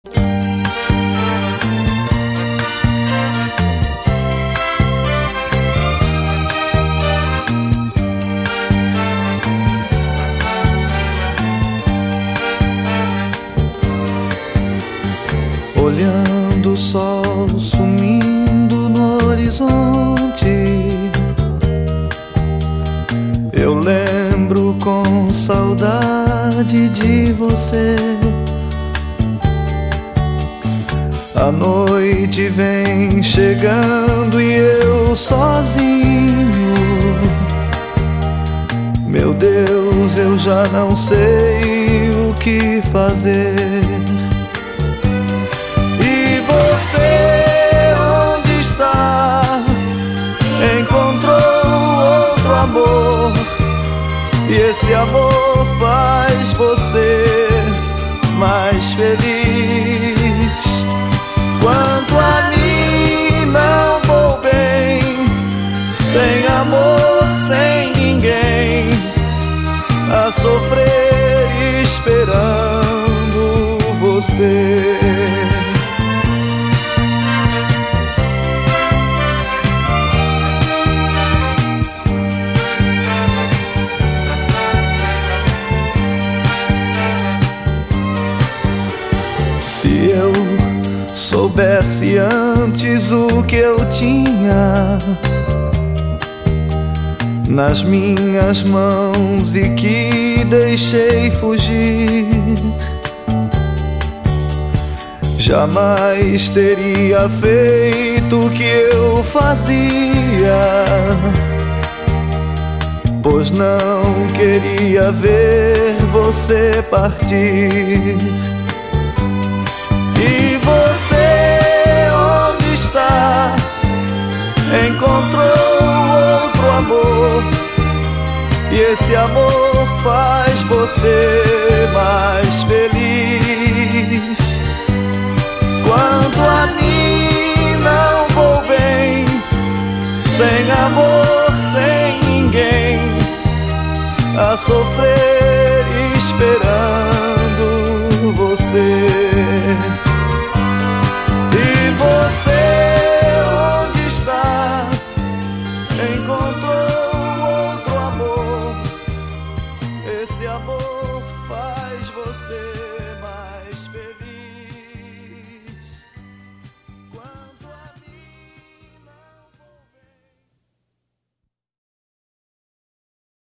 Olhando o sol sumindo no horizonte, eu lembro com saudade de você. A noite vem chegando e eu sozinho. Meu Deus, eu já não sei o que fazer. Você, onde está? Encontrou outro amor, e esse amor faz você mais feliz. Quanto a mim, não vou bem, sem amor, sem ninguém, a sofrer esperando você. Se eu soubesse antes o que eu tinha nas minhas mãos e que deixei fugir, jamais teria feito o que eu fazia, pois não queria ver você partir. E você, onde está? Encontrou outro amor, e esse amor faz você mais feliz. Quanto a mim, não vou bem, sem amor, sem ninguém, a sofrer esperando você. E você, onde está? Encontrou outro amor, esse amor faz você